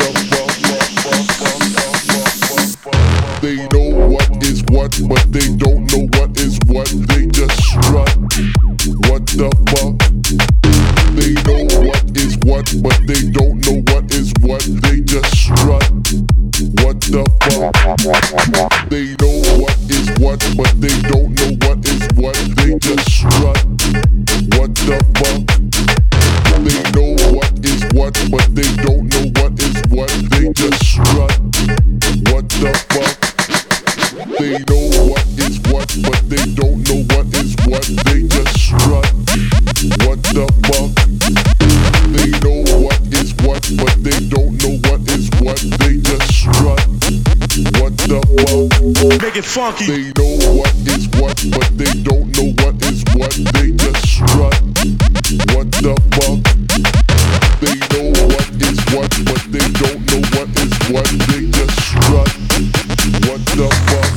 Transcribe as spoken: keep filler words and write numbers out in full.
They know what is what, but they don't know what is what. They just strut. What the fuck? They know what is what, but they don't know what is what. They just strut. What the fuck? They know what is what, but they don't know what is what. They just strut. What the fuck? They know what is what, but they don't know what is what. They just strut. What the fuck? They know what is what, but they don't know what is what. They just strut. What the fuck? They know what is what, but they don't know what is what. They just strut. What the fuck? Make it funky. They know what is what, but they don't know what is what. They just strut. What the fuck? They know what is what, but they don't know what is what. They just strut. What the fuck?